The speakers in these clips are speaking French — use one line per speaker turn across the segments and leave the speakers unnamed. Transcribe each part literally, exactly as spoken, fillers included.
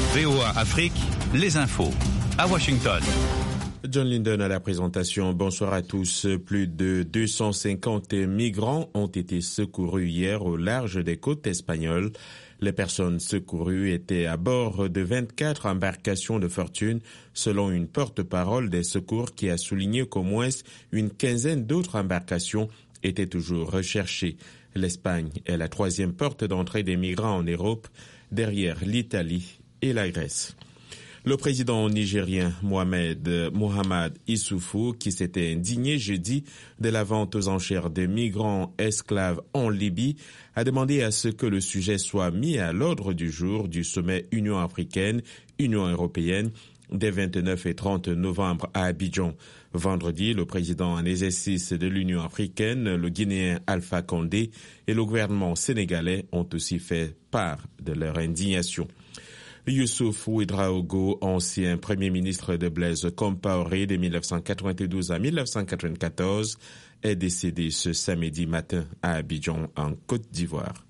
V O A Afrique, les infos. À Washington.
John Linden à la présentation. Bonsoir à tous. Plus de deux cent cinquante migrants ont été secourus hier au large des côtes espagnoles. Les personnes secourues étaient à bord de vingt-quatre embarcations de fortune, selon une porte-parole des secours qui a souligné qu'au moins une quinzaine d'autres embarcations étaient toujours recherchées. L'Espagne est la troisième porte d'entrée des migrants en Europe, derrière l'Italie et la Grèce. Le président nigérien Mohamed Mohamed Issoufou, qui s'était indigné jeudi de la vente aux enchères de migrants esclaves en Libye, a demandé à ce que le sujet soit mis à l'ordre du jour du sommet Union africaine-Union européenne des vingt-neuf et trente novembre à Abidjan. Vendredi, le président en exercice de l'Union africaine, le Guinéen Alpha Condé, et le gouvernement sénégalais ont aussi fait part de leur indignation. Youssouf Ouédraogo, ancien premier ministre de Blaise Compaoré de mille neuf cent quatre-vingt-douze à mille neuf cent quatre-vingt-quatorze, est décédé ce samedi matin à Abidjan, en Côte d'Ivoire.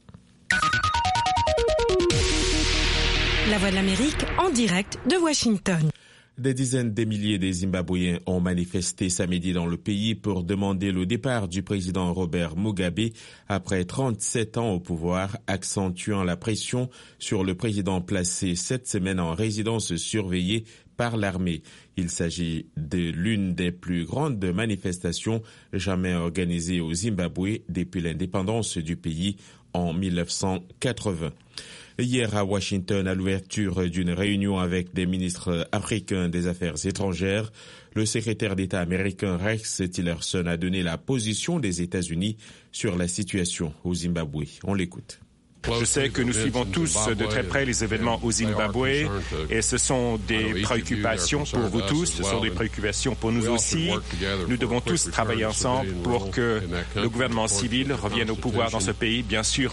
La Voix de l'Amérique en direct de Washington.
Des dizaines de milliers de Zimbabwéens ont manifesté samedi dans le pays pour demander le départ du président Robert Mugabe après trente-sept ans au pouvoir, accentuant la pression sur le président placé cette semaine en résidence surveillée par l'armée. Il s'agit de l'une des plus grandes manifestations jamais organisées au Zimbabwe depuis l'indépendance du pays en mille neuf cent quatre-vingts. Hier à Washington, à l'ouverture d'une réunion avec des ministres africains des Affaires étrangères, le secrétaire d'État américain Rex Tillerson a donné la position des États-Unis sur la situation au Zimbabwe. On l'écoute.
Je sais que nous suivons tous de très près les événements au Zimbabwe et ce sont des préoccupations pour vous tous, ce sont des préoccupations pour nous aussi. Nous devons tous travailler ensemble pour que le gouvernement civil revienne au pouvoir dans ce pays. Bien sûr,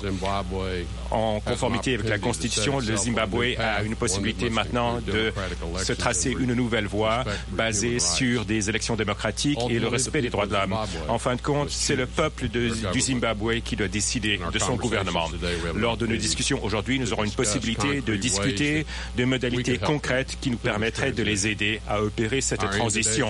en conformité avec la Constitution, le Zimbabwe a une possibilité maintenant de se tracer une nouvelle voie basée sur des élections démocratiques et le respect des droits de l'homme. En fin de compte, c'est le peuple de, du Zimbabwe qui doit décider de son gouvernement. Lors de nos discussions aujourd'hui, nous aurons une possibilité de discuter de modalités concrètes qui nous permettraient de les aider à opérer cette transition.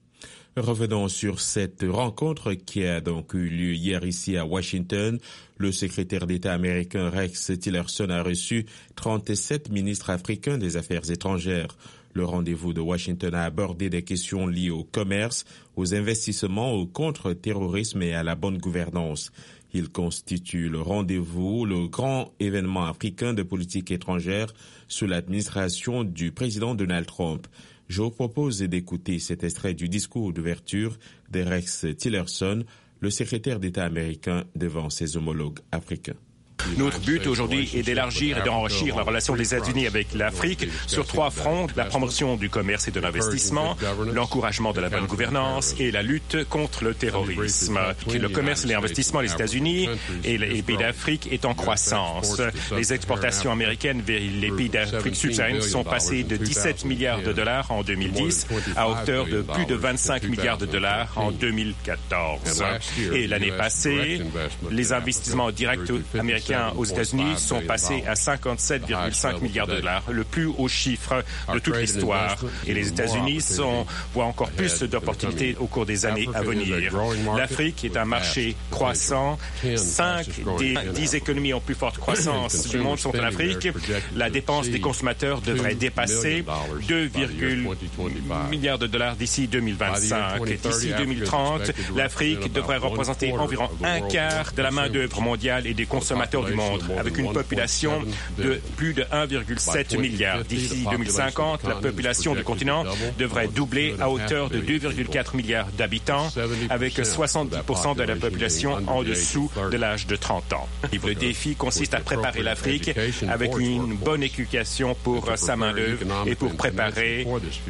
Revenons sur cette rencontre qui a donc eu lieu hier ici à Washington. Le secrétaire d'État américain Rex Tillerson a reçu trente-sept ministres africains des Affaires étrangères. Le rendez-vous de Washington a abordé des questions liées au commerce, aux investissements, au contre-terrorisme et à la bonne gouvernance. Il constitue le rendez-vous, le grand événement africain de politique étrangère sous l'administration du président Donald Trump. Je vous propose d'écouter cet extrait du discours d'ouverture de Rex Tillerson, le secrétaire d'État américain devant ses homologues africains.
Notre but aujourd'hui est d'élargir et d'enrichir la relation des États-Unis avec l'Afrique sur trois fronts, la promotion du commerce et de l'investissement, l'encouragement de la bonne gouvernance et la lutte contre le terrorisme. Le commerce et l'investissement des États-Unis et les pays d'Afrique est en croissance. Les exportations américaines vers les pays d'Afrique subsaharienne sont passées de dix-sept milliards de dollars en deux mille dix à hauteur de plus de vingt-cinq milliards de dollars en deux mille quatorze. Et l'année passée, les investissements directs américains aux États-Unis sont passés à cinquante-sept virgule cinq milliards de dollars, le plus haut chiffre de toute l'histoire. Et les États-Unis sont, voient encore plus d'opportunités au cours des années à venir. L'Afrique est un marché croissant. Cinq des dix économies en plus forte croissance du monde sont en Afrique. La dépense des consommateurs devrait dépasser deux virgule huit milliards de dollars d'ici deux mille vingt-cinq. D'ici deux mille trente, l'Afrique devrait représenter environ un quart de la main-d'œuvre mondiale et des consommateurs du monde, avec une population de plus de un virgule sept milliard. D'ici deux mille cinquante, la population du continent devrait doubler à hauteur de deux virgule quatre milliards d'habitants, avec soixante-dix pour cent de la population en dessous de l'âge de trente ans. Le défi consiste à préparer l'Afrique avec une bonne éducation pour sa main-d'œuvre et pour préparer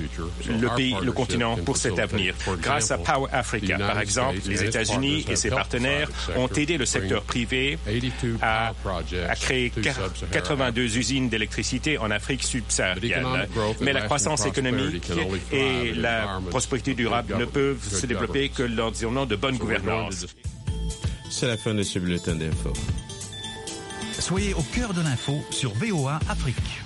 le pays, le continent pour cet avenir. Grâce à Power Africa, par exemple, les États-Unis et ses partenaires ont aidé le secteur privé à A, a créé quatre-vingt-deux usines d'électricité en Afrique subsaharienne. Mais la croissance économique et la prospérité durable ne peuvent se développer que dans de bonne gouvernance.
C'est la fin de ce bulletin d'info.
Soyez au cœur de l'info sur V O A Afrique.